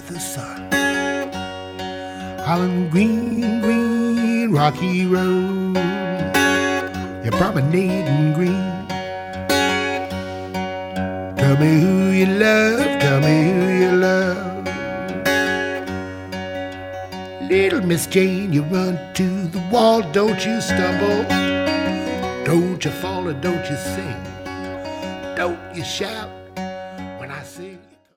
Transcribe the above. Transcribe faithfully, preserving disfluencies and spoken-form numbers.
the sun. Holland green, green, rocky road, you're promenading green. Tell me who you love, tell me who you love. Little Miss Jane, you run to the wall, don't you stumble, don't you fall or don't you sing, don't you shout,